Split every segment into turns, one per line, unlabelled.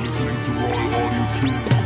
listening to Roy Audio Tunes.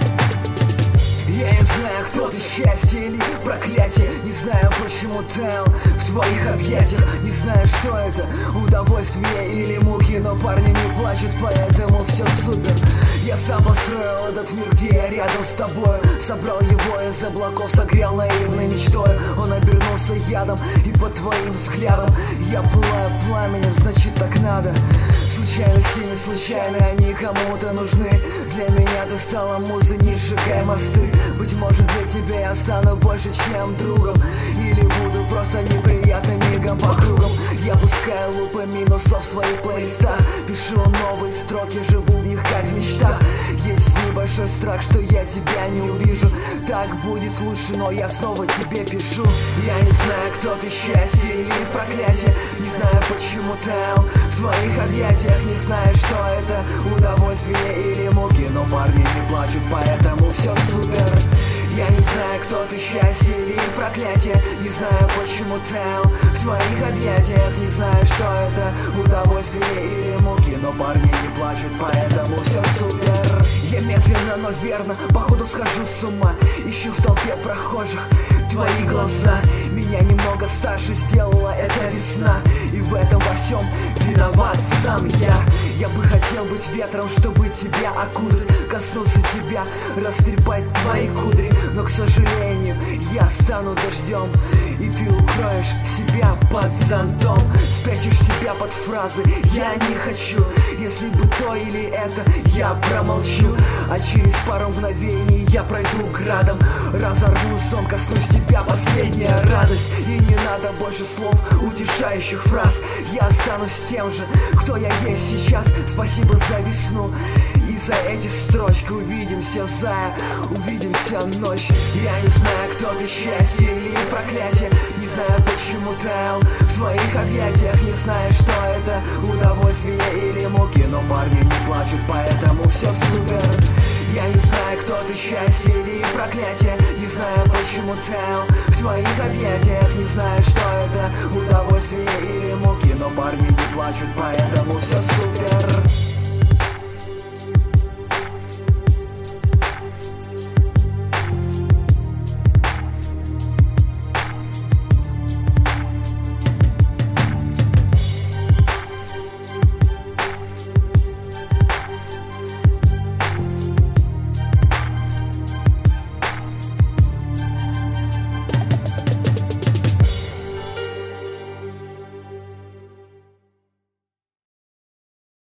Я не знаю, кто ты, счастье или проклятие. Не знаю, почему таял в твоих объятиях. Не знаю, что это, удовольствие или муки. Но парни не плачут, поэтому все супер. Я сам построил этот мир, где я рядом с тобой. Собрал его из облаков, согрел наивной мечтой. Он обернулся ядом, и под твоим взглядом я пылаю пламенем, значит так надо. Случайности не случайны, они кому-то нужны. Для меня ты стала музой, не сжигай мосты. Быть может, для тебя я стану больше, чем другом. Или буду просто неприятным мигом по кругам. Я пускаю лупы минусов в своих плейлистах. Пишу новые строки, живу в них как в мечтах. Есть небольшой страх, что я тебя не увижу. Так будет лучше, но я снова тебе пишу. Я не знаю, кто ты, счастье или проклятие. Не знаю, почему таял в твоих объятиях. Не знаю, что это, удовольствие или муки. Но парни не плачут, поэтому все супер. Я не знаю, кто ты, счастье или проклятие. Не знаю, почему таял в твоих объятиях. Не знаю, что это, удовольствие или муки. Но парни не плачут, поэтому все супер. Я медленно, но верно, походу схожу с ума. Ищу в толпе прохожих твои глаза. Меня немного старше сделала эта весна. И в этом во всем виноват сам я. Я бы хотел быть ветром, чтобы тебя окутать, коснуться тебя, растрепать твои кудри. Но, к сожалению, я стану дождем, и ты укроешь себя под зонтом. Спрячешь себя под фразы «я не хочу». Если бы то или это, я промолчу. А через пару мгновений я пройду градом, разорву сон, коснусь тебя, последняя радость. И не надо больше слов, утешающих фраз. Я останусь тем же, кто я есть сейчас. Спасибо за весну и за эти строчки. Увидимся, зая, увидимся ночь. Я не знаю, кто ты, счастье или проклятие. Не знаю, почему таял в твоих объятиях. Не знаю, что это, удовольствие или муки. Но парни не плачут, поэтому все супер. Я не знаю, кто ты, счастье или проклятие. Не знаю, почему таял в твоих объятиях. Не знаю, что это, удовольствие или муки. Но парни не плачут, поэтому все супер.